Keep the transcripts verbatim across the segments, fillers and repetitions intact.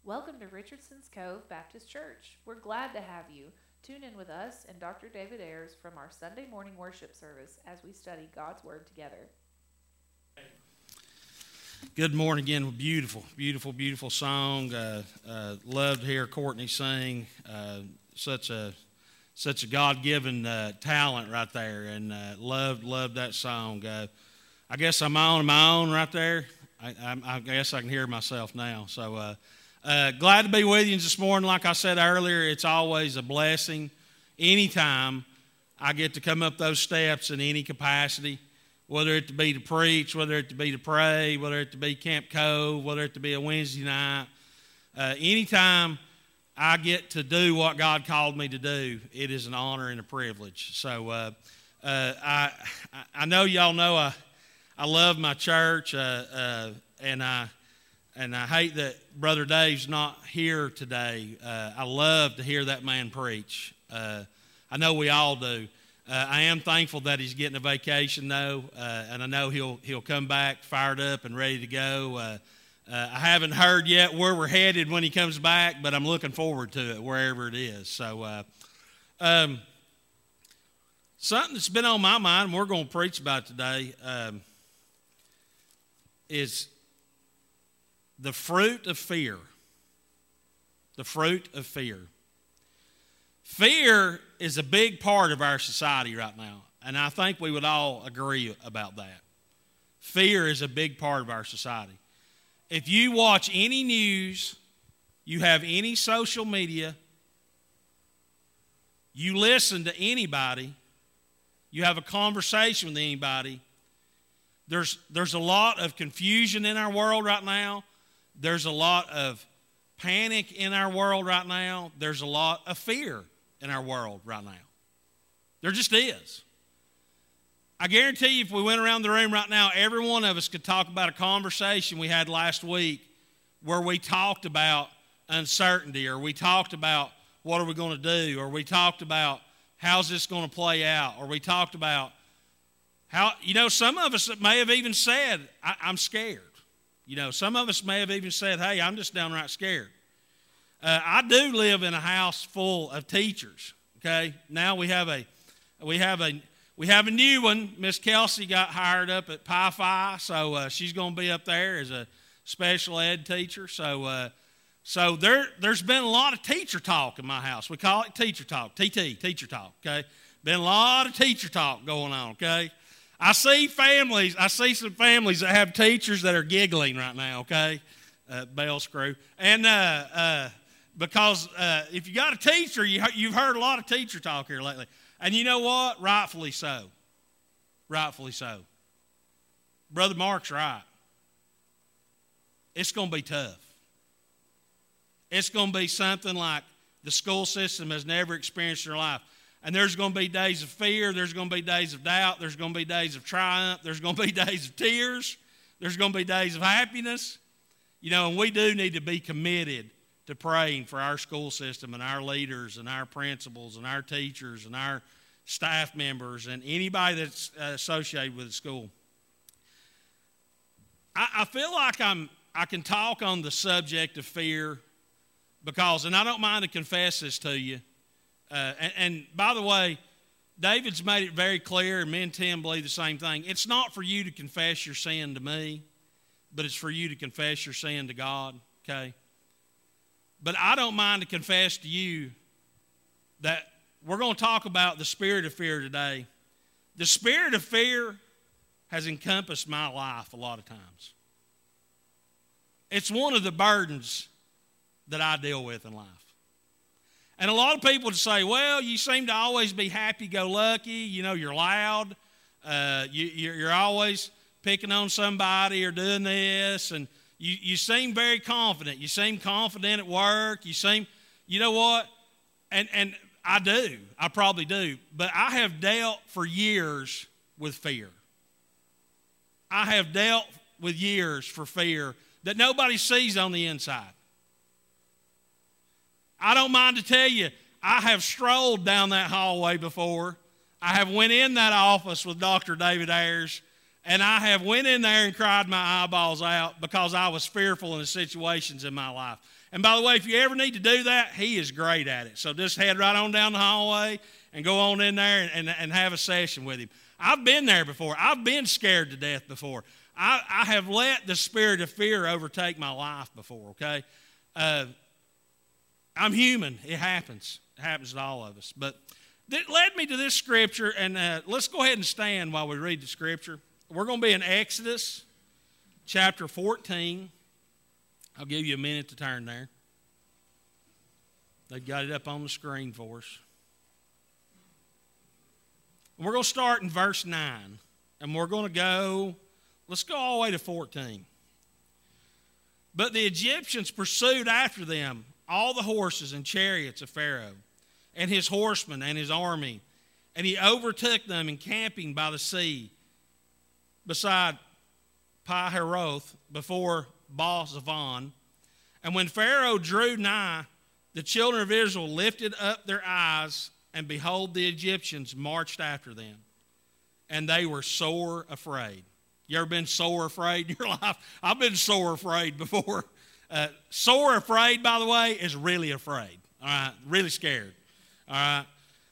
Welcome to Richardson's Cove Baptist Church. We're glad to have you. Tune in with us and Doctor David Ayers from our Sunday morning worship service as we study God's Word together. Good morning again. Beautiful, beautiful, beautiful song. Uh, uh, loved to hear Courtney sing. Uh, such a such a God-given uh, talent right there, and uh, loved loved that song. Uh, I guess I'm on my own right there. I, I, I guess I can hear myself now. So uh, uh, glad to be with you this morning. Like I said earlier, it's always a blessing. Anytime I get to come up those steps in any capacity, whether it to be to preach, whether it to be to pray, whether it to be Camp Cove, whether it to be a Wednesday night. Uh, anytime I get to do what God called me to do, it is an honor and a privilege. So uh, uh, I I know y'all know I I love my church, uh, uh, and I and I hate that Brother Dave's not here today. Uh, I love to hear that man preach. Uh, I know we all do. Uh, I am thankful that he's getting a vacation, though, uh, and I know he'll he'll come back fired up and ready to go. Uh, uh, I haven't heard yet where we're headed when he comes back, but I'm looking forward to it, wherever it is. So, uh, um, something that's been on my mind, and we're going to preach about today, um, is the fruit of fear. The fruit of fear. Fear is a big part of our society right now, and I think we would all agree about that. Fear is a big part of our society. If you watch any news, you have any social media, you listen to anybody, you have a conversation with anybody, there's, there's a lot of confusion in our world right now. There's a lot of panic in our world right now. There's a lot of fear in our world right now. There just is. I guarantee you if we went around the room right now, every one of us could talk about a conversation we had last week where we talked about uncertainty, or we talked about what are we going to do, or we talked about how's this going to play out, or we talked about how, you know, some of us may have even said, I, I'm scared. You know, some of us may have even said, hey, I'm just downright scared. Uh, I do live in a house full of teachers. Okay, now we have a, we have a, we have a new one. Miss Kelsey got hired up at Pi Phi, so uh, she's going to be up there as a special ed teacher. So, uh, so there, there's been a lot of teacher talk in my house. We call it teacher talk, T T, teacher talk. Okay, been a lot of teacher talk going on. Okay, I see families. I see some families that have teachers that are giggling right now. Okay, uh, bell screw and. Uh, uh, Because uh, if you got a teacher, you, you've heard a lot of teacher talk here lately. And you know what? Rightfully so. Rightfully so. Brother Mark's right. It's going to be tough. It's going to be something like the school system has never experienced in their life. And there's going to be days of fear. There's going to be days of doubt. There's going to be days of triumph. There's going to be days of tears. There's going to be days of happiness. You know, and we do need to be committed to praying for our school system and our leaders and our principals and our teachers and our staff members and anybody that's uh, associated with the school. I, I feel like I'm, I can talk on the subject of fear because, and I don't mind to confess this to you, uh, and, and by the way, David's made it very clear, and me and Tim believe the same thing. It's not for you to confess your sin to me, but it's for you to confess your sin to God, okay? But I don't mind to confess to you that we're going to talk about the spirit of fear today. The spirit of fear has encompassed my life a lot of times. It's one of the burdens that I deal with in life. And a lot of people say, well, you seem to always be happy-go-lucky. You know, you're loud. Uh, you, you're always picking on somebody or doing this, and You, you seem very confident. You seem confident at work. You seem, you know what? And, and I do. I probably do. But I have dealt for years with fear. I have dealt with years for fear that nobody sees on the inside. I don't mind to tell you, I have strolled down that hallway before. I have went in that office with Doctor David Ayers, And I have went in there and cried my eyeballs out because I was fearful in the situations in my life. And by the way, if you ever need to do that, he is great at it. So just head right on down the hallway and go on in there and, and, and have a session with him. I've been there before. I've been scared to death before. I, I have let the spirit of fear overtake my life before, okay? Uh, I'm human. It happens. It happens to all of us. But that led me to this scripture, and uh, let's go ahead and stand while we read the scripture. We're going to be in Exodus chapter fourteen. I'll give you a minute to turn there. They've got it up on the screen for us. We're going to start in verse nine, and we're going to go, let's go all the way to fourteen. But the Egyptians pursued after them all the horses and chariots of Pharaoh, and his horsemen and his army, and he overtook them encamping by the sea, beside Pi-hahiroth, before Baal-zephon. And when Pharaoh drew nigh, the children of Israel lifted up their eyes, and behold, the Egyptians marched after them, and they were sore afraid. You ever been sore afraid in your life? I've been sore afraid before. Uh, sore afraid, by the way, is really afraid. All right, really scared. All right.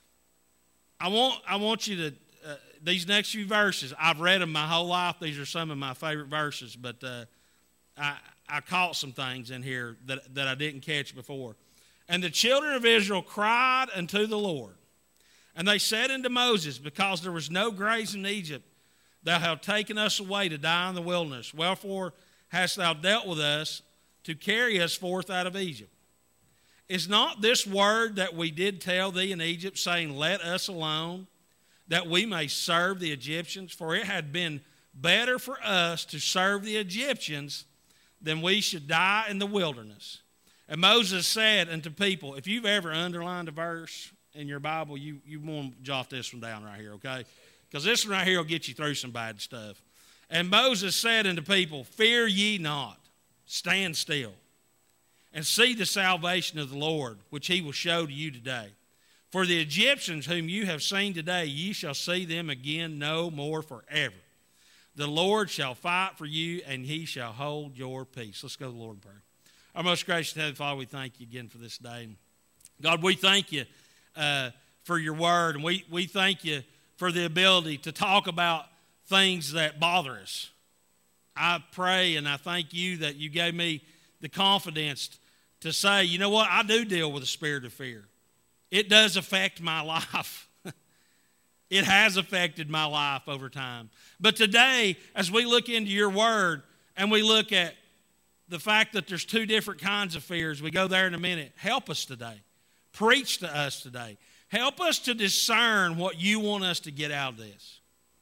I want I want you to. Uh, these next few verses, I've read them my whole life. These are some of my favorite verses, but uh, I, I caught some things in here that, that I didn't catch before. And the children of Israel cried unto the Lord, and they said unto Moses, because there was no grace in Egypt, thou hast taken us away to die in the wilderness. Wherefore hast thou dealt with us to carry us forth out of Egypt? Is not this word that we did tell thee in Egypt, saying, let us alone, that we may serve the Egyptians? For it had been better for us to serve the Egyptians than we should die in the wilderness. And Moses said unto people, if you've ever underlined a verse in your Bible, you, you want to jot this one down right here, okay? Because this one right here will get you through some bad stuff. And Moses said unto people, fear ye not, stand still, and see the salvation of the Lord, which he will show to you today. For the Egyptians whom you have seen today, ye shall see them again no more forever. The Lord shall fight for you, and he shall hold your peace. Let's go to the Lord in prayer. Our most gracious Heavenly Father, we thank you again for this day. God, we thank you uh, for your word, and we, we thank you for the ability to talk about things that bother us. I pray and I thank you that you gave me the confidence to say, you know what, I do deal with a spirit of fear. It does affect my life. It has affected my life over time. But today, as we look into your word and we look at the fact that there's two different kinds of fears, we go there in a minute. Help us today. Preach to us today. Help us to discern what you want us to get out of this.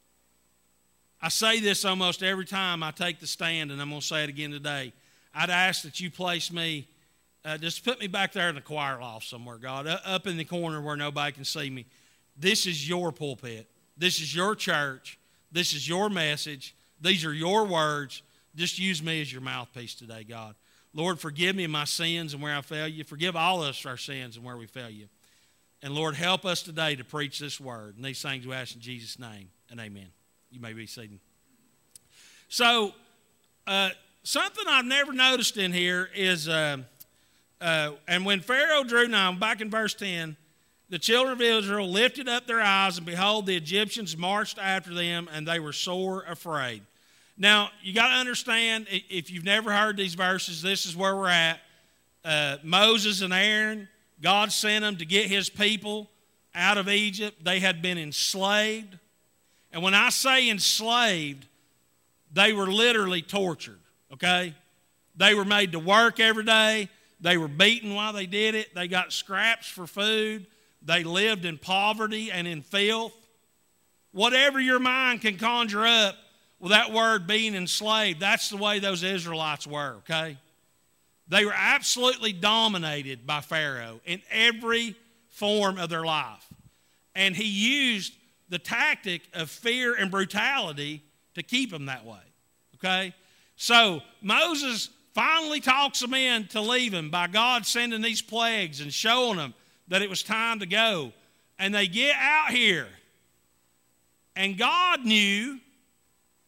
I say this almost every time I take the stand, and I'm going to say it again today. I'd ask that you place me, uh, just put me back there in the choir loft somewhere, God, up in the corner where nobody can see me. This is your pulpit. This is your church. This is your message. These are your words. Just use me as your mouthpiece today, God. Lord, forgive me of my sins and where I fail you. Forgive all of us our sins and where we fail you. And Lord, help us today to preach this word. And these things we ask in Jesus' name, and amen. You may be seated. So, uh, something I've never noticed in here is, uh, uh, and when Pharaoh drew nigh, back in verse ten, the children of Israel lifted up their eyes, and behold, the Egyptians marched after them, and they were sore afraid. Now, you got to understand, if you've never heard these verses, this is where we're at. Uh, Moses and Aaron, God sent them to get his people out of Egypt. They had been enslaved. And when I say enslaved, they were literally tortured, okay? They were made to work every day. They were beaten while they did it. They got scraps for food. They lived in poverty and in filth. Whatever your mind can conjure up with that word being enslaved, that's the way those Israelites were, okay? They were absolutely dominated by Pharaoh in every form of their life. And he used the tactic of fear and brutality to keep them that way, okay? So Moses finally talks them in to leave him by God sending these plagues and showing them that it was time to go. And they get out here. And God knew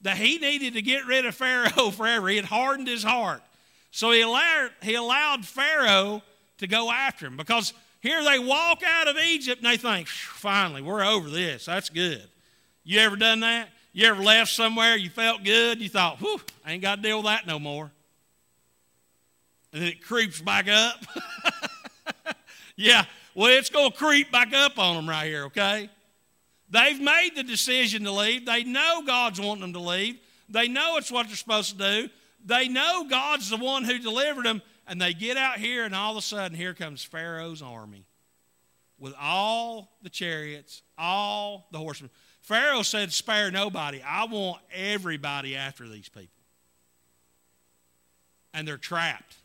that he needed to get rid of Pharaoh forever. He had hardened his heart. So he allowed, he allowed Pharaoh to go after him, because here they walk out of Egypt and they think, finally, we're over this. That's good. You ever done that? You ever left somewhere, you felt good, you thought, whew, I ain't got to deal with that no more. And then it creeps back up. Yeah, well, it's going to creep back up on them right here, okay? They've made the decision to leave. They know God's wanting them to leave. They know it's what they're supposed to do. They know God's the one who delivered them. And they get out here, and all of a sudden, here comes Pharaoh's army with all the chariots, all the horsemen. Pharaoh said, spare nobody. I want everybody after these people. And they're trapped.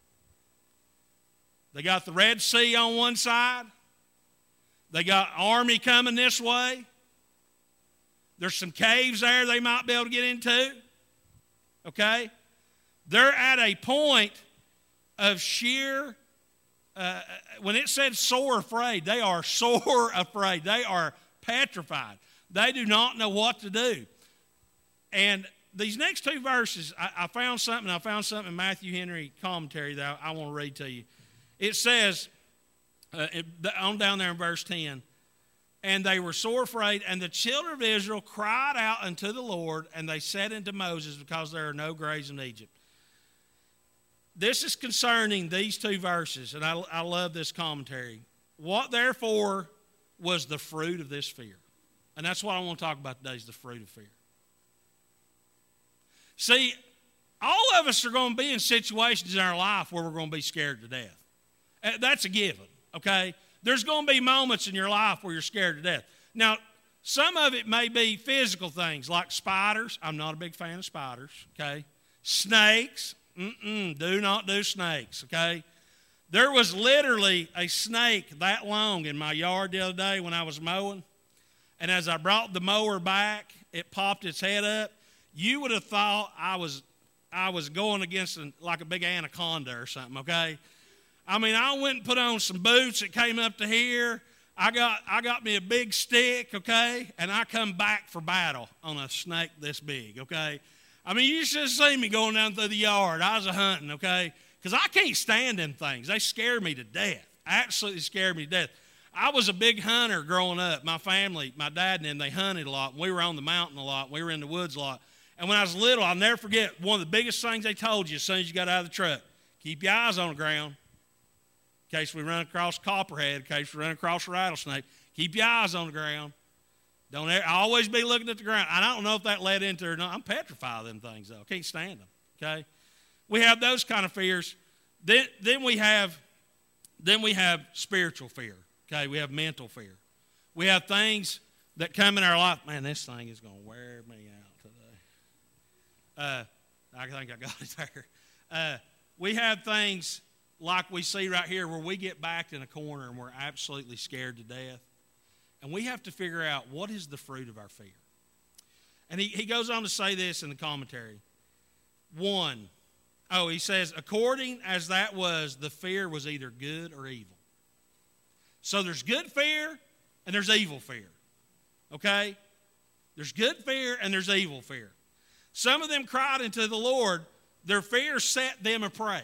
They got the Red Sea on one side. They got army coming this way. There's some caves there they might be able to get into. Okay? They're at a point of sheer, uh, when it said sore afraid, they are sore afraid. They are petrified. They do not know what to do. And these next two verses, I, I found something. I found something in Matthew Henry commentary that I, I want to read to you. It says, uh, it, on down there in verse ten, and they were sore afraid, and the children of Israel cried out unto the Lord, and they said unto Moses, because there are no graves in Egypt. This is concerning these two verses, and I, I love this commentary. What therefore was the fruit of this fear? And that's what I want to talk about today, is the fruit of fear. See, all of us are going to be in situations in our life where we're going to be scared to death. That's a given, okay? There's going to be moments in your life where you're scared to death. Now, some of it may be physical things like spiders. I'm not a big fan of spiders, okay? Snakes. Mm-mm, do not do snakes, okay? There was literally a snake that long in my yard the other day when I was mowing. And as I brought the mower back, it popped its head up. You would have thought I was, I was going against an, like a big anaconda or something, okay? I mean, I went and put on some boots that came up to here. I got, I got me a big stick, okay? And I come back for battle on a snake this big, okay? I mean, you should have seen me going down through the yard. I was a hunting, okay? Because I can't stand them things. They scare me to death. Absolutely scare me to death. I was a big hunter growing up. My family, my dad and them, they hunted a lot. We were on the mountain a lot. We were in the woods a lot. And when I was little, I'll never forget, one of the biggest things they told you as soon as you got out of the truck, keep your eyes on the ground. In case we run across copperhead, in case we run across a rattlesnake, keep your eyes on the ground. Don't ever, always be looking at the ground. I don't know if that led into it or not. I'm petrified of them things, though. I can't stand them, okay? We have those kind of fears. Then, then, we have, then we have spiritual fear, okay? We have mental fear. We have things that come in our life. Man, this thing is going to wear me out today. Uh, I think I got it there. Uh, we have things like we see right here where we get backed in a corner and we're absolutely scared to death. And we have to figure out what is the fruit of our fear. And he, he goes on to say this in the commentary. One, oh, he says, according as that was, the fear was either good or evil. So there's good fear and there's evil fear. Okay? There's good fear and there's evil fear. Some of them cried unto the Lord. Their fear set them a prey.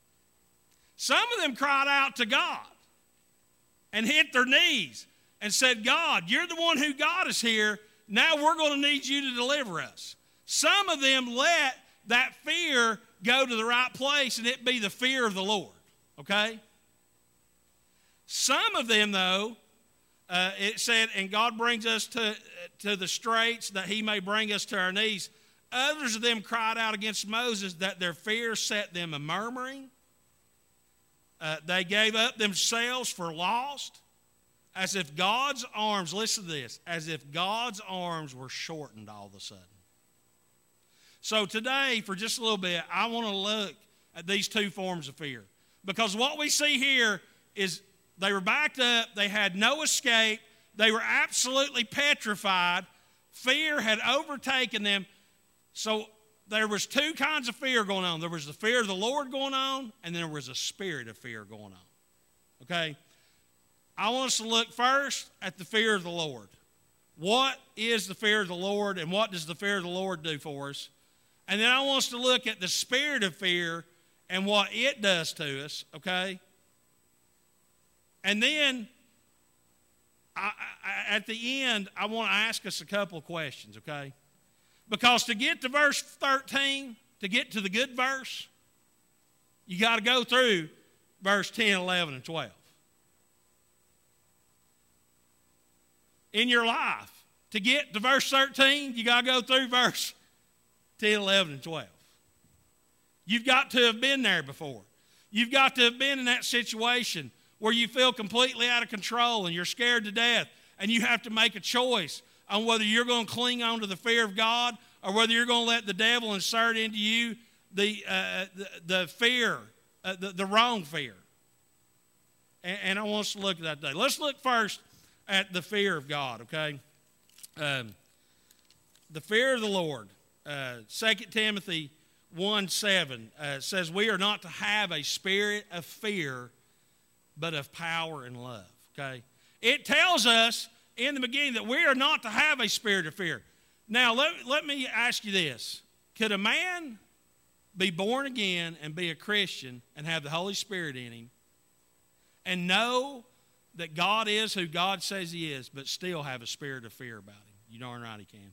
Some of them cried out to God and hit their knees and said, God, you're the one who got us here. Now we're going to need you to deliver us. Some of them let that fear go to the right place and it be the fear of the Lord. Okay? Some of them, though, uh, it said, and God brings us to, to the straits that he may bring us to our knees. Others of them cried out against Moses that their fear set them a murmuring. Uh, they gave up themselves for lost. As if God's arms, listen to this, as if God's arms were shortened all of a sudden. So today, for just a little bit, I want to look at these two forms of fear. Because what we see here is they were backed up, they had no escape, they were absolutely petrified, fear had overtaken them. So there was two kinds of fear going on. There was the fear of the Lord going on, and there was a spirit of fear going on. Okay? I want us to look first at the fear of the Lord. what is the fear of the Lord and what does the fear of the Lord do for us. And then I want us to look at the spirit of fear and what it does to us, okay? And then I, I, at the end, I want to ask us a couple of questions, okay? Because to get to verse thirteen, to get to the good verse, you got to go through verse ten, eleven, and twelve. In your life, to get to verse thirteen, you got to go through verse ten, eleven, and twelve. You've got to have been there before. You've got to have been in that situation where you feel completely out of control and you're scared to death, and you have to make a choice on whether you're going to cling on to the fear of God or whether you're going to let the devil insert into you the, uh, the, the fear, uh, the, the wrong fear. And, and I want us to look at that today. Let's look first at the fear of God, okay? Um, the fear of the Lord. Uh, Second Timothy one seven uh, says, we are not to have a spirit of fear, but of power and love, okay? It tells us in the beginning that we are not to have a spirit of fear. Now, let, let me ask you this. Could a man be born again and be a Christian and have the Holy Spirit in him and know that God is who God says he is, but still have a spirit of fear about him? You darn right he can.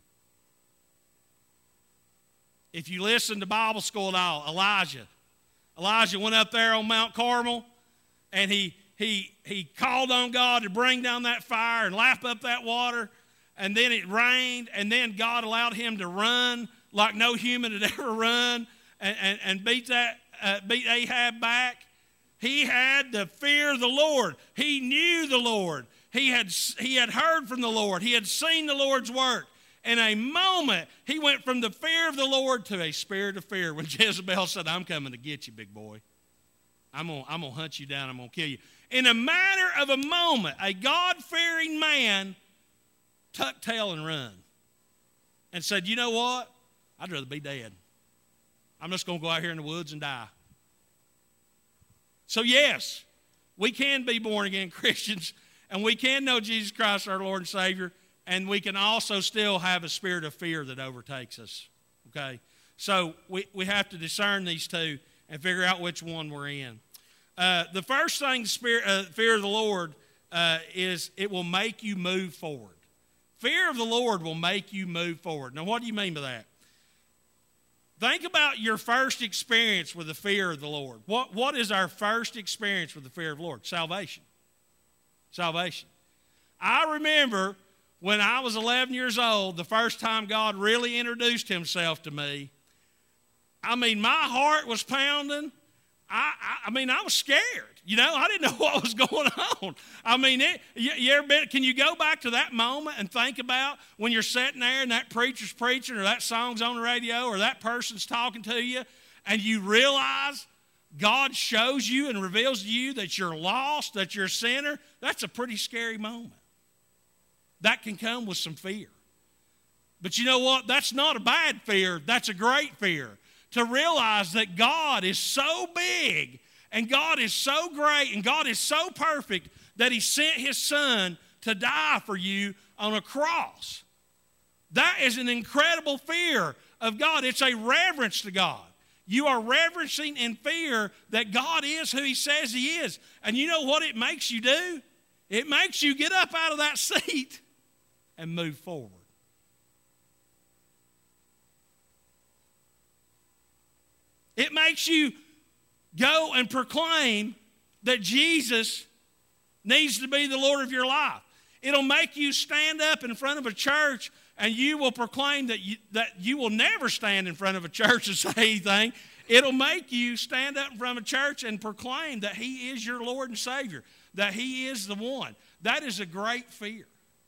If you listen to Bible school at all, Elijah. Elijah went up there on Mount Carmel, and he, he, he called on God to bring down that fire and lap up that water, and then it rained, and then God allowed him to run like no human had ever run and, and, and beat, that, uh, beat Ahab back. He had the fear of the Lord. He knew the Lord. He had, he had heard from the Lord. He had seen the Lord's work. In a moment, he went from the fear of the Lord to a spirit of fear when Jezebel said, I'm coming to get you, big boy. I'm going I'm to hunt you down. I'm going to kill you. In a matter of a moment, a God-fearing man tucked tail and run and said, you know what? I'd rather be dead. I'm just going to go out here in the woods and die. So yes, we can be born-again Christians, and we can know Jesus Christ, our Lord and Savior, and we can also still have a spirit of fear that overtakes us, okay? So we, we have to discern these two and figure out which one we're in. Uh, the first thing, spirit, uh, fear of the Lord, uh, is it will make you move forward. Fear of the Lord will make you move forward. Now, what do you mean by that? Think about your first experience with the fear of the Lord. What, what is our first experience with the fear of the Lord? Salvation. Salvation. I remember when I was eleven years old, the first time God really introduced himself to me. I mean, my heart was pounding. I, I, I mean, I was scared. You know, I didn't know what was going on. I mean, it, you, you ever been, can you go back to that moment and think about when you're sitting there and that preacher's preaching or that song's on the radio or that person's talking to you and you realize God shows you and reveals to you that you're lost, that you're a sinner? That's a pretty scary moment. That can come with some fear. But you know what? That's not a bad fear. That's a great fear. To realize that God is so big and God is so great and God is so perfect that he sent his son to die for you on a cross. That is an incredible fear of God. It's a reverence to God. You are reverencing in fear that God is who he says he is. And you know what it makes you do? It makes you get up out of that seat and move forward. It makes you go and proclaim that Jesus needs to be the Lord of your life. It'll make you stand up in front of a church and you will proclaim that you, that you will never stand in front of a church and say anything. It'll make you stand up in front of a church and proclaim that he is your Lord and Savior, that he is the one. That is a great fear.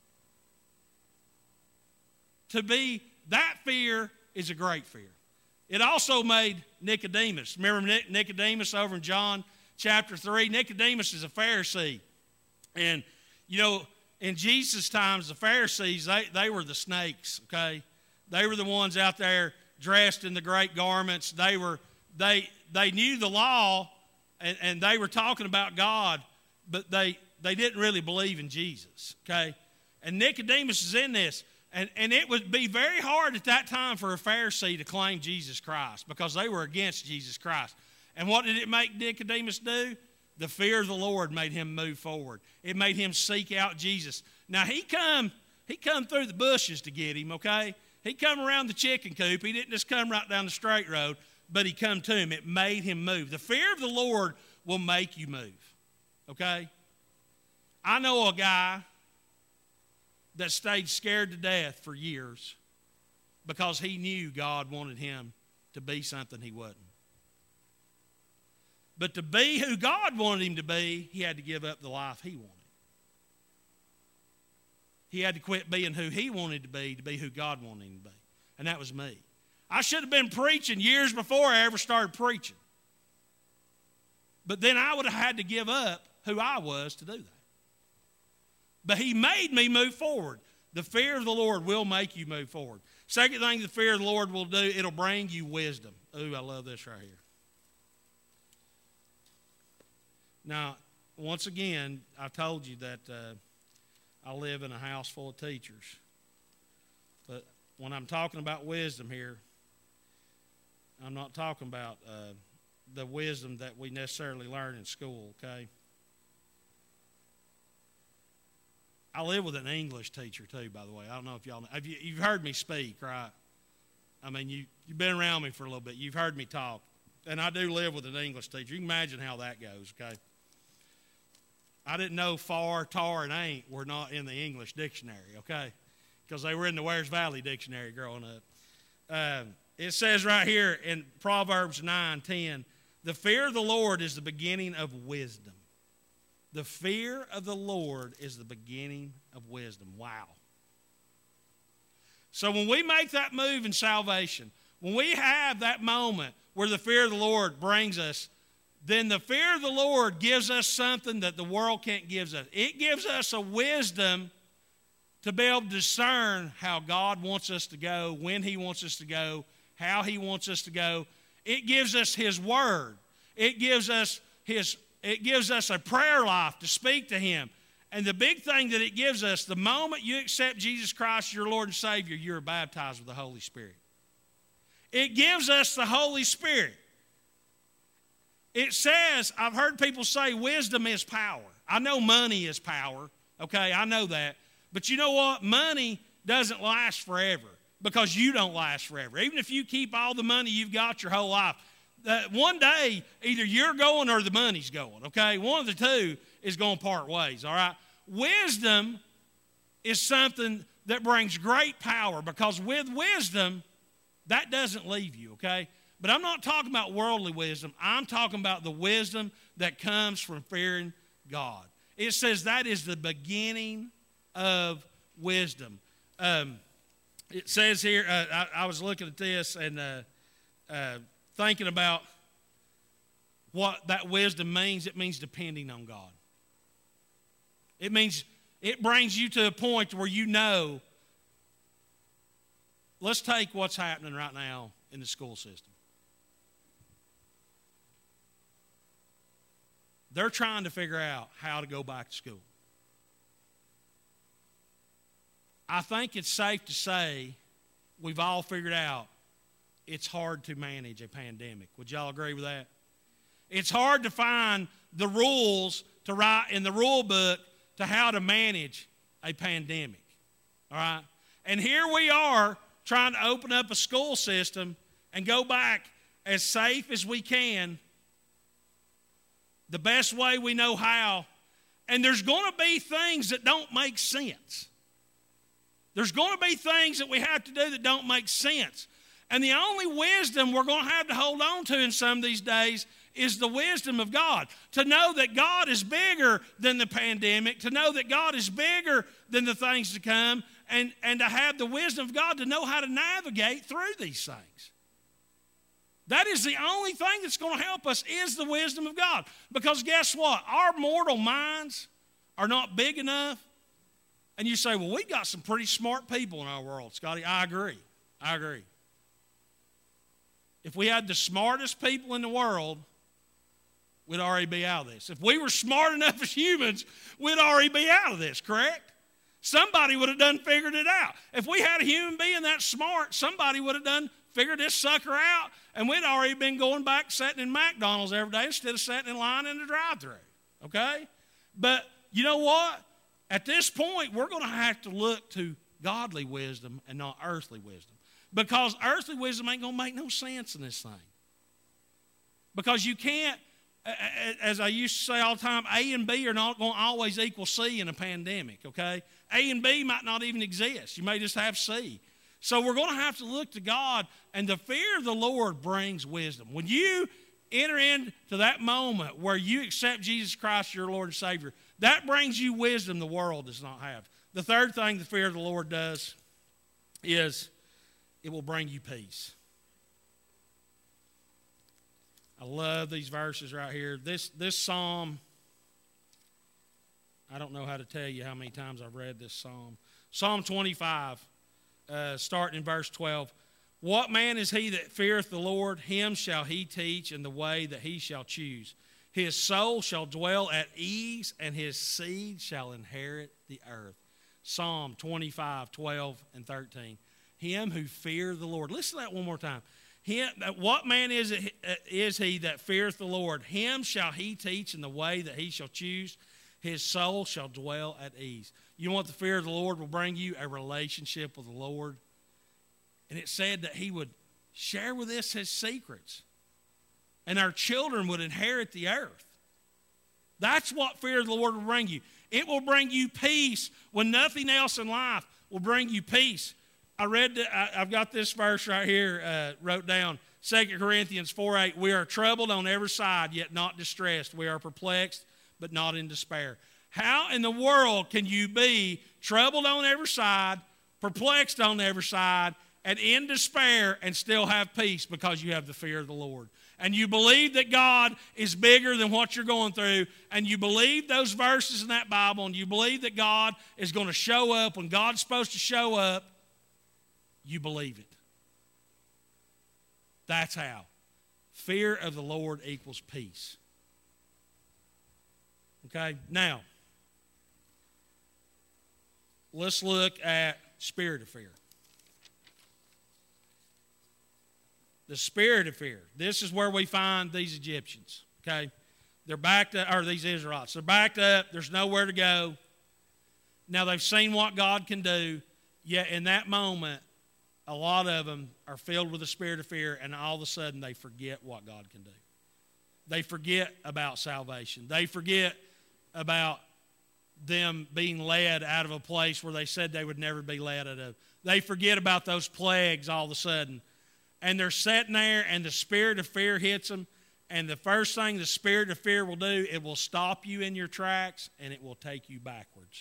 To be, that fear is a great fear. It also made Nicodemus. Remember Nicodemus over in John chapter three? Nicodemus is a Pharisee. And, you know, in Jesus' times, the Pharisees, they, they were the snakes, okay? They were the ones out there dressed in the great garments. They were, they, they knew the law, and, and they were talking about God, but they, they didn't really believe in Jesus, okay? And Nicodemus is in this. And, and it would be very hard at that time for a Pharisee to claim Jesus Christ because they were against Jesus Christ. And what did it make Nicodemus do? The fear of the Lord made him move forward. It made him seek out Jesus. Now, he come, he come through the bushes to get him, okay? He come around the chicken coop. He didn't just come right down the straight road, but he come to him. It made him move. The fear of the Lord will make you move, okay? I know a guy that stayed scared to death for years because he knew God wanted him to be something he wasn't. But to be who God wanted him to be, he had to give up the life he wanted. He had to quit being who he wanted to be to be who God wanted him to be. And that was me. I should have been preaching years before I ever started preaching. But then I would have had to give up who I was to do that. But he made me move forward. The fear of the Lord will make you move forward. Second thing the fear of the Lord will do, it'll bring you wisdom. Ooh, I love this right here. Now, once again, I told you that uh, I live in a house full of teachers. But when I'm talking about wisdom here, I'm not talking about uh, the wisdom that we necessarily learn in school, okay? I live with an English teacher, too, by the way. I don't know if y'all know. Have you, you've heard me speak, right? I mean, you, you've been around me for a little bit. You've heard me talk. And I do live with an English teacher. You can imagine how that goes, okay? I didn't know far, tar, and ain't were not in the English dictionary, okay? Because they were in the Wares Valley dictionary growing up. Uh, it says right here in Proverbs nine ten, the fear of the Lord is the beginning of wisdom. The fear of the Lord is the beginning of wisdom. Wow. So when we make that move in salvation, when we have that moment where the fear of the Lord brings us, then the fear of the Lord gives us something that the world can't give us. It gives us a wisdom to be able to discern how God wants us to go, when He wants us to go, how He wants us to go. It gives us His Word. It gives us His It gives us a prayer life to speak to Him. And the big thing that it gives us, the moment you accept Jesus Christ, your Lord and Savior, you're baptized with the Holy Spirit. It gives us the Holy Spirit. It says, I've heard people say wisdom is power. I know money is power, okay? I know that. But you know what? Money doesn't last forever because you don't last forever. Even if you keep all the money you've got your whole life, Uh, one day, either you're going or the money's going, okay? One of the two is going to part ways, all right? Wisdom is something that brings great power because with wisdom, that doesn't leave you, okay? But I'm not talking about worldly wisdom. I'm talking about the wisdom that comes from fearing God. It says that is the beginning of wisdom. Um, it says here, uh, I, I was looking at this and uh, uh, thinking about what that wisdom means. It means depending on God. It means it brings you to a point where you know, let's take what's happening right now in the school system. They're trying to figure out how to go back to school. I think it's safe to say we've all figured out it's hard to manage a pandemic. Would y'all agree with that? It's hard to find the rules to write in the rule book to how to manage a pandemic. All right? And here we are trying to open up a school system and go back as safe as we can, the best way we know how. And there's going to be things that don't make sense. There's going to be things that we have to do that don't make sense. And the only wisdom we're going to have to hold on to in some of these days is the wisdom of God. To know that God is bigger than the pandemic, to know that God is bigger than the things to come, and, and to have the wisdom of God to know how to navigate through these things. That is the only thing that's going to help us is the wisdom of God. Because guess what? Our mortal minds are not big enough. And you say, well, we got some pretty smart people in our world, Scotty. I agree. I agree. If we had the smartest people in the world, we'd already be out of this. If we were smart enough as humans, we'd already be out of this, correct? Somebody would have done figured it out. If we had a human being that smart, somebody would have done figured this sucker out, and we'd already been going back sitting in McDonald's every day instead of sitting in line in the drive-thru, okay? But you know what? At this point, we're going to have to look to godly wisdom and not earthly wisdom, because earthly wisdom ain't going to make no sense in this thing. Because you can't, as I used to say all the time, A and B are not going to always equal C in a pandemic, okay? A and B might not even exist. You may just have C. So we're going to have to look to God, and the fear of the Lord brings wisdom. When you enter into that moment where you accept Jesus Christ, your Lord and Savior, that brings you wisdom the world does not have. The third thing the fear of the Lord does is it will bring you peace. I love these verses right here. This, this psalm, I don't know how to tell you how many times I've read this psalm. Psalm twenty-five. Uh, starting in verse twelve. What man is he that feareth the Lord? Him shall he teach in the way that he shall choose. His soul shall dwell at ease, and his seed shall inherit the earth. Psalm twenty-five, twelve, and thirteen. Him who feareth the Lord. Listen to that one more time. Him, what man is, it, is he that feareth the Lord? Him shall he teach in the way that he shall choose. His soul shall dwell at ease. You know what the fear of the Lord will bring you? A relationship with the Lord. And it said that he would share with us his secrets. And our children would inherit the earth. That's what fear of the Lord will bring you. It will bring you peace when nothing else in life will bring you peace. I read, the, I, I've got this verse right here, uh, wrote down, Second Corinthians four eight. We are troubled on every side, yet not distressed. We are perplexed, but not in despair. How in the world can you be troubled on every side, perplexed on every side, and in despair and still have peace? Because you have the fear of the Lord. And you believe that God is bigger than what you're going through, and you believe those verses in that Bible, and you believe that God is going to show up when God's supposed to show up. You believe it. That's how. Fear of the Lord equals peace. Okay, now, let's look at spirit of fear. The spirit of fear. This is where we find these Egyptians, okay? They're backed up, or these Israelites. They're backed up. There's nowhere to go. Now, they've seen what God can do, yet in that moment, a lot of them are filled with the spirit of fear, and all of a sudden they forget what God can do. They forget about salvation. They forget about them being led out of a place where they said they would never be led out of. They forget about those plagues all of a sudden. And they're sitting there, and the spirit of fear hits them, and the first thing the spirit of fear will do, it will stop you in your tracks, and it will take you backwards.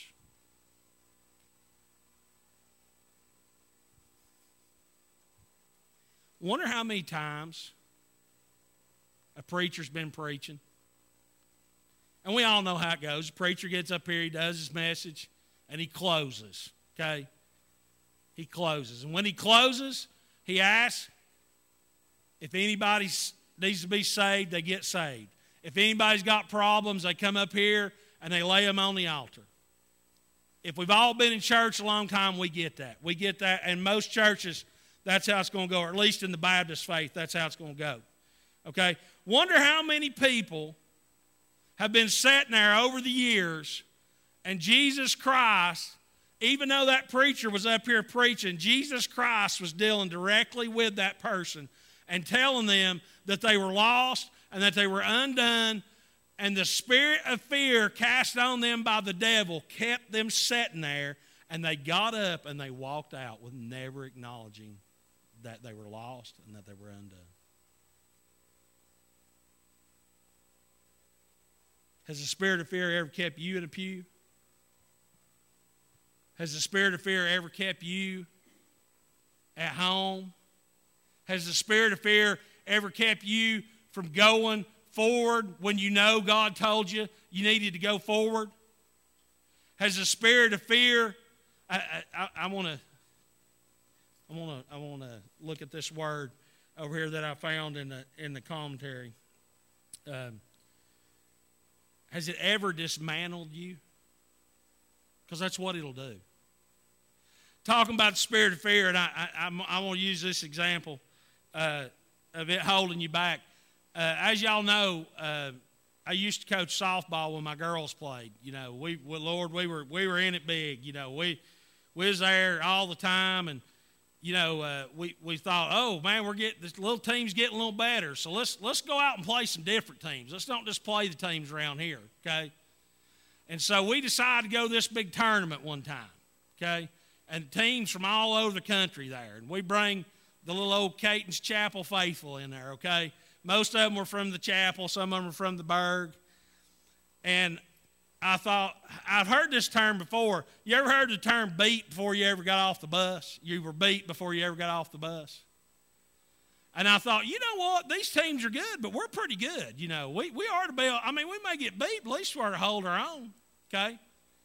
Wonder how many times a preacher's been preaching. And we all know how it goes. The preacher gets up here, he does his message, and he closes, okay? He closes. And when he closes, he asks if anybody needs to be saved, they get saved. If anybody's got problems, they come up here and they lay them on the altar. If we've all been in church a long time, we get that. We get that. And most churches, that's how it's going to go, or at least in the Baptist faith, that's how it's going to go. Okay? Wonder how many people have been sitting there over the years, and Jesus Christ, even though that preacher was up here preaching, Jesus Christ was dealing directly with that person and telling them that they were lost and that they were undone, and the spirit of fear cast on them by the devil kept them sitting there, and they got up and they walked out with never acknowledging that they were lost and that they were undone. Has the spirit of fear ever kept you in a pew? Has the spirit of fear ever kept you at home? Has the spirit of fear ever kept you from going forward when you know God told you you needed to go forward? Has the spirit of fear, I, I, I want to I want to I want to look at this word over here that I found in the in the commentary. Um, has it ever dismantled you? Because that's what it'll do. talking about the spirit of fear, and I, I, I'm, I want to use this example uh, of it holding you back. Uh, as y'all know, uh, I used to coach softball when my girls played. You know, we, we Lord, we were we were in it big. You know, we we was there all the time, and you know, uh, we we thought, oh man, we're getting this little team's getting a little better, so let's let's go out and play some different teams. Let's don't just play the teams around here, okay? And so we decided to go to this big tournament one time, okay? And teams from all over the country there, and we bring the little old Caton's Chapel faithful in there, okay? Most of them were from the chapel. Some of them were from the burg. And I thought, I've heard this term before. You ever heard the term beat before you ever got off the bus? You were beat before you ever got off the bus. And I thought, you know what? These teams are good, but we're pretty good. You know, we, we are to be, I mean, we may get beat, but at least we're to hold our own, okay?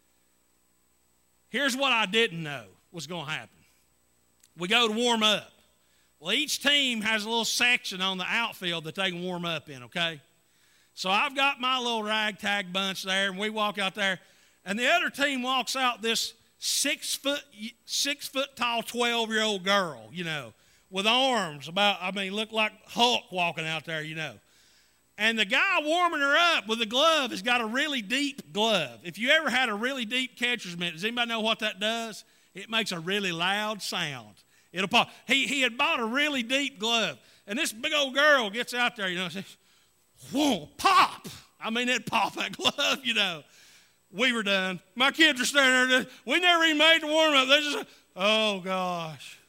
Here's what I didn't know was going to happen. We go to warm up. Well, each team has a little section on the outfield that they can warm up in, okay? So I've got my little ragtag bunch there, and we walk out there, and the other team walks out this six foot, six foot tall twelve-year-old girl, you know, with arms about, I mean, look like Hulk walking out there, you know. And the guy warming her up with a glove has got a really deep glove. If you ever had a really deep catcher's mitt, does anybody know what that does? It makes a really loud sound. It'll pop. He, he had bought a really deep glove. And this big old girl gets out there, you know, and says, whoa, pop. I mean, it popped that glove, you know. We were done. My kids are standing there. We never even made the warm-up. They just, oh, gosh.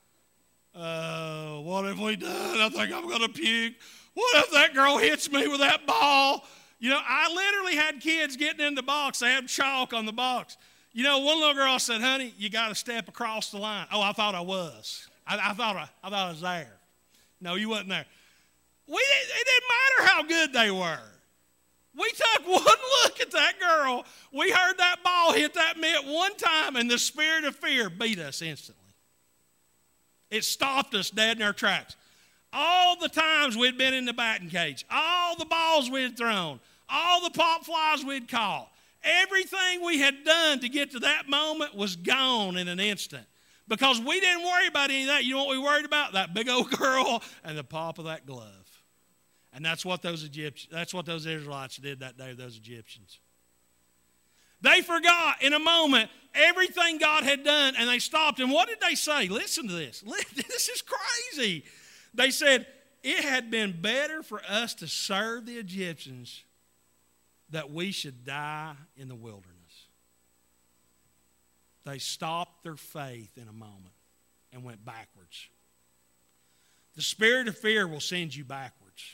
Oh, what have we done? I think I'm going to puke. What if that girl hits me with that ball? You know, I literally had kids getting in the box. They had chalk on the box. You know, one little girl said, honey, you got to step across the line. Oh, I thought I was. I, I, thought, I, I thought I was there. No, you wasn't there. We, it didn't matter how good they were. We took one look at that girl. We heard that ball hit that mitt one time, and the spirit of fear beat us instantly. It stopped us dead in our tracks. All the times we'd been in the batting cage, all the balls we'd thrown, all the pop flies we'd caught, everything we had done to get to that moment was gone in an instant because we didn't worry about any of that. You know what we worried about? That big old girl and the pop of that glove. And that's what those Egyptians, that's what those Israelites did that day, those Egyptians. They forgot in a moment everything God had done, and they stopped. And what did they say? Listen to this. This is crazy. They said, it had been better for us to serve the Egyptians that we should die in the wilderness. They stopped their faith in a moment and went backwards. The spirit of fear will send you backwards.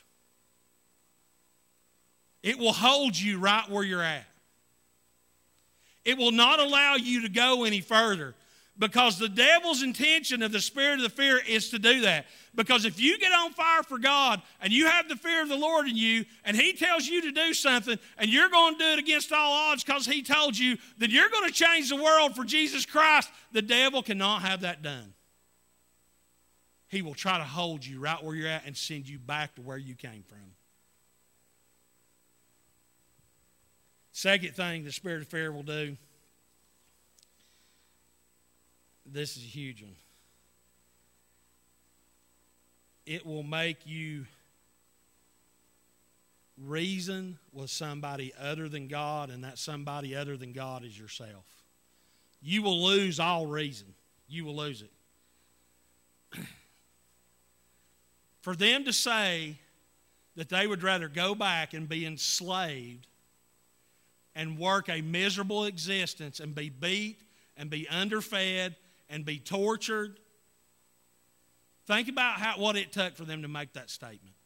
It will hold you right where you're at. It will not allow you to go any further because the devil's intention of the spirit of the fear is to do that. Because if you get on fire for God and you have the fear of the Lord in you and he tells you to do something and you're going to do it against all odds because he told you, then you're going to change the world for Jesus Christ. The devil cannot have that done. He will try to hold you right where you're at and send you back to where you came from. Second thing the spirit of fear will do, this is a huge one. It will make you reason with somebody other than God, and that somebody other than God is yourself. You will lose all reason. You will lose it. For them to say that they would rather go back and be enslaved and work a miserable existence and be beat and be underfed and be tortured. Think about how, what it took for them to make that statement.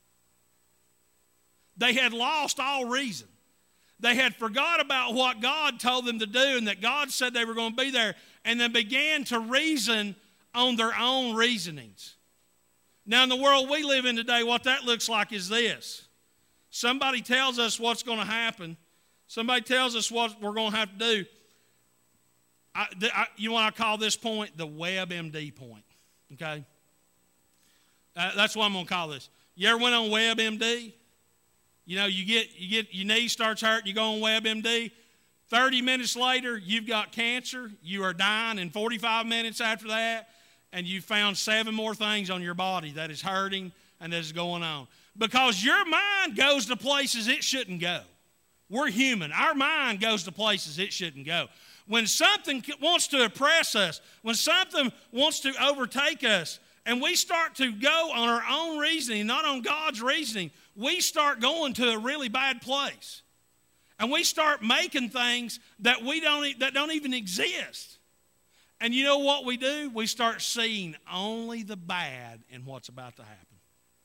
They had lost all reason. They had forgot about what God told them to do and that God said they were going to be there, and then began to reason on their own reasonings. Now, in the world we live in today, what that looks like is this. Somebody tells us what's going to happen. Somebody tells us what we're going to have to do. I, I, you know what I call this point? The WebMD point. Okay? Uh, that's what I'm going to call this. You ever went on WebMD? You know, you get, you get your knee starts hurting, you go on WebMD. thirty minutes later, you've got cancer. You are dying in forty-five minutes after that, and you found seven more things on your body that is hurting and that is going on. Because your mind goes to places it shouldn't go. We're human. Our mind goes to places it shouldn't go. When something wants to oppress us, when something wants to overtake us, and we start to go on our own reasoning, not on God's reasoning, we start going to a really bad place. And we start making things that we don't that don't even exist. And you know what we do? We start seeing only the bad in what's about to happen.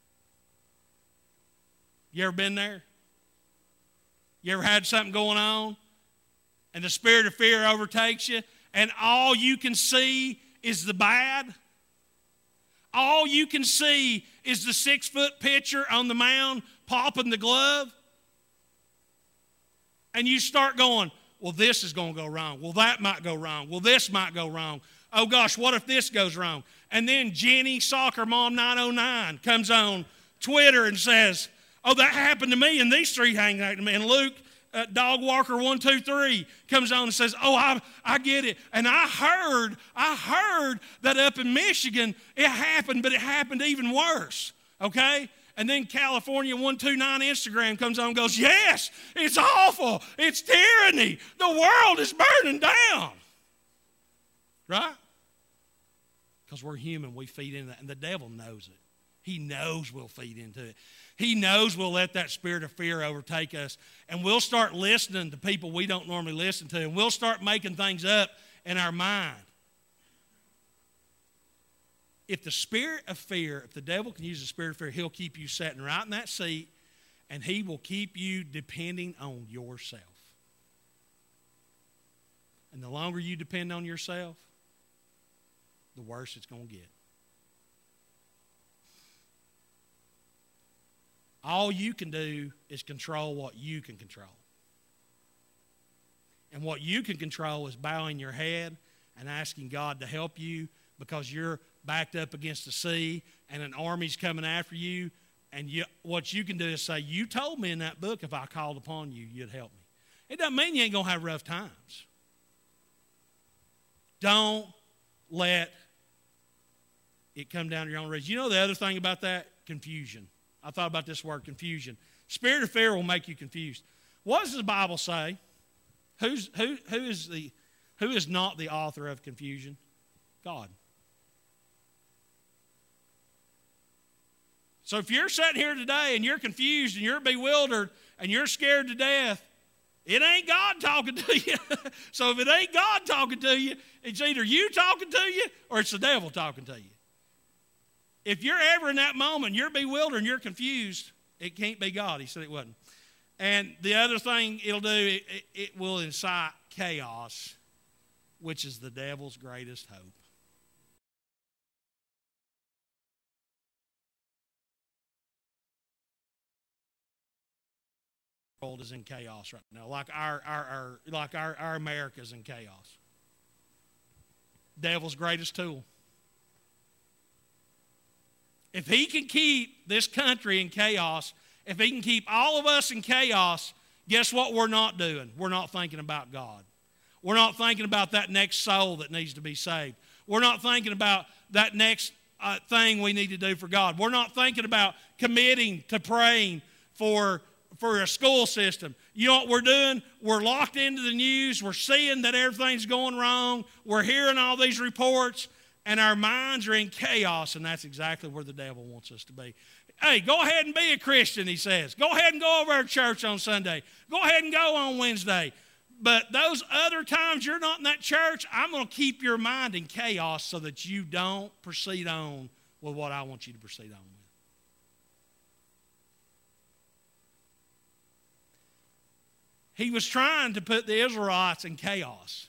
You ever been there? You ever had something going on and the spirit of fear overtakes you and all you can see is the bad? All you can see is the six-foot pitcher on the mound popping the glove? And you start going, well, this is going to go wrong. Well, that might go wrong. Well, this might go wrong. Oh, gosh, what if this goes wrong? And then Jenny, Soccer Mom nine oh nine, comes on Twitter and says, oh, that happened to me, and these three hang out to me. And Luke, uh, Dog Walker one two three, comes on and says, oh, I, I get it. And I heard, I heard that up in Michigan it happened, but it happened even worse, okay? And then California one two nine Instagram comes on and goes, yes, it's awful. It's tyranny. The world is burning down. Right? Because we're human. We feed into that. And the devil knows it. He knows we'll feed into it. He knows we'll let that spirit of fear overtake us. And we'll start listening to people we don't normally listen to. And we'll start making things up in our mind. If the spirit of fear, if the devil can use the spirit of fear, he'll keep you sitting right in that seat, and he will keep you depending on yourself. And the longer you depend on yourself, the worse it's going to get. All you can do is control what you can control. And what you can control is bowing your head and asking God to help you because you're backed up against the sea and an army's coming after you. And you, what you can do is say, you told me in that book if I called upon you, you'd help me. It doesn't mean you ain't going to have rough times. Don't let it come down to your own reason. You know the other thing about that? Confusion. I thought about this word, confusion. Spirit of fear will make you confused. What does the Bible say? Who's, who, who, is the, who is not the author of confusion? God. So if you're sitting here today and you're confused and you're bewildered and you're scared to death, it ain't God talking to you. So if it ain't God talking to you, it's either you talking to you or it's the devil talking to you. If you're ever in that moment, you're bewildered and you're confused, it can't be God. He said it wasn't. And the other thing it'll do, it, it will incite chaos, which is the devil's greatest hope. The world is in chaos right now, like our, our, our like our, our America's in chaos. Devil's greatest tool. If he can keep this country in chaos, if he can keep all of us in chaos, guess what we're not doing? We're not thinking about God. We're not thinking about that next soul that needs to be saved. We're not thinking about that next uh, thing we need to do for God. We're not thinking about committing to praying for, for a school system. You know what we're doing? We're locked into the news. We're seeing that everything's going wrong. We're hearing all these reports. And our minds are in chaos, and that's exactly where the devil wants us to be. Hey, go ahead and be a Christian, he says. Go ahead and go over to church on Sunday. Go ahead and go on Wednesday. But those other times you're not in that church, I'm going to keep your mind in chaos so that you don't proceed on with what I want you to proceed on with. He was trying to put the Israelites in chaos.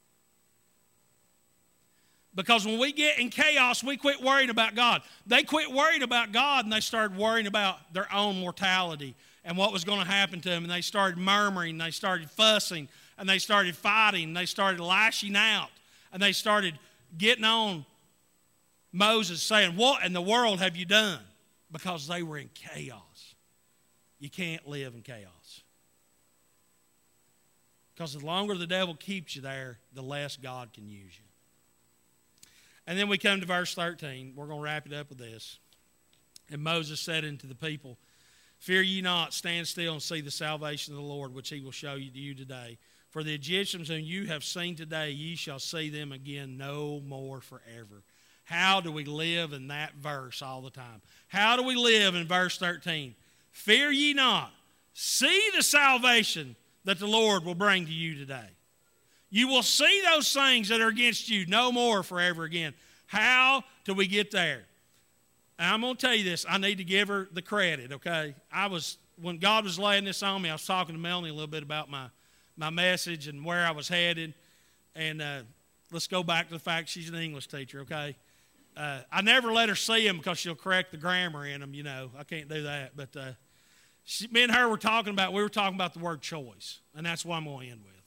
Because when we get in chaos, we quit worrying about God. They quit worrying about God, and they started worrying about their own mortality and what was going to happen to them. And they started murmuring, they started fussing, and they started fighting, and they started lashing out. And they started getting on Moses saying, what in the world have you done? Because they were in chaos. You can't live in chaos. Because the longer the devil keeps you there, the less God can use you. And then we come to verse thirteen. We're going to wrap it up with this. And Moses said unto the people, Fear ye not, stand still and see the salvation of the Lord, which he will show you to you today. For the Egyptians whom you have seen today, ye shall see them again no more forever. How do we live in that verse all the time? How do we live in verse thirteen? Fear ye not, see the salvation that the Lord will bring to you today. You will see those things that are against you no more forever again. How do we get there? And I'm going to tell you this. I need to give her the credit, okay? I was, when God was laying this on me, I was talking to Melanie a little bit about my, my message and where I was headed. And uh, let's go back to the fact she's an English teacher, okay? Uh, I never let her see them because she'll correct the grammar in them, you know. I can't do that. But uh, she, me and her were talking about, we were talking about the word choice. And that's what I'm going to end with.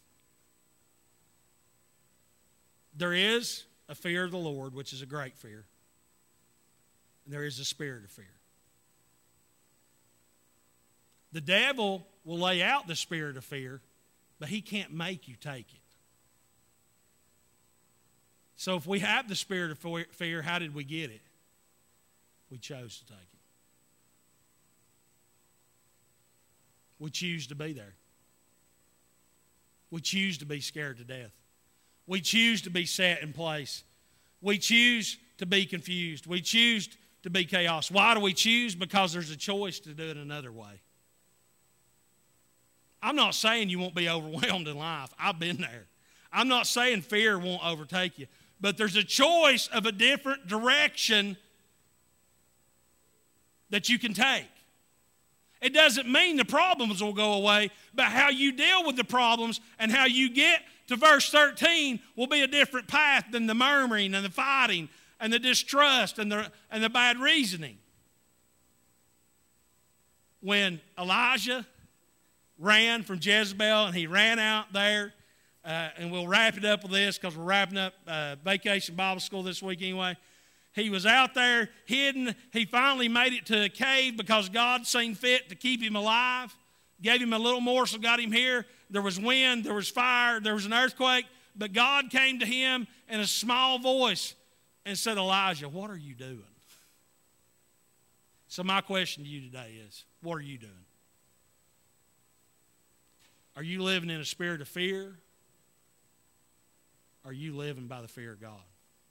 There is a fear of the Lord, which is a great fear. And there is a spirit of fear. The devil will lay out the spirit of fear, but he can't make you take it. So if we have the spirit of fear, how did we get it? We chose to take it. We choose to be there. We choose to be scared to death. We choose to be set in place. We choose to be confused. We choose to be chaos. Why do we choose? Because there's a choice to do it another way. I'm not saying you won't be overwhelmed in life. I've been there. I'm not saying fear won't overtake you. But there's a choice of a different direction that you can take. It doesn't mean the problems will go away, but how you deal with the problems and how you get to verse thirteen will be a different path than the murmuring and the fighting and the distrust and the, and the bad reasoning. When Elijah ran from Jezebel and he ran out there, uh, and we'll wrap it up with this because we're wrapping up uh, Vacation Bible School this week anyway. He was out there hidden. He finally made it to a cave because God seen fit to keep him alive. Gave him a little morsel, got him here. There was wind, there was fire, there was an earthquake. But God came to him in a small voice and said, Elijah, what are you doing? So my question to you today is, what are you doing? Are you living in a spirit of fear? Or are you living by the fear of God?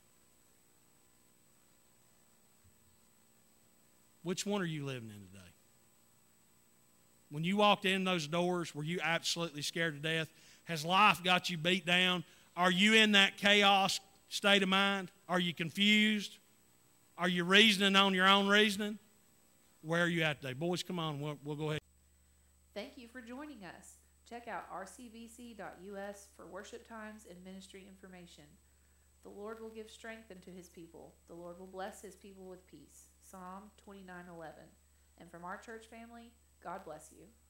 Which one are you living in today? When you walked in those doors, were you absolutely scared to death? Has life got you beat down? Are you in that chaos state of mind? Are you confused? Are you reasoning on your own reasoning? Where are you at today? Boys, come on. We'll, we'll go ahead. Thank you for joining us. Check out r c v c dot u s for worship times and ministry information. The Lord will give strength unto his people. The Lord will bless his people with peace. Psalm twenty-nine eleven. And from our church family, God bless you.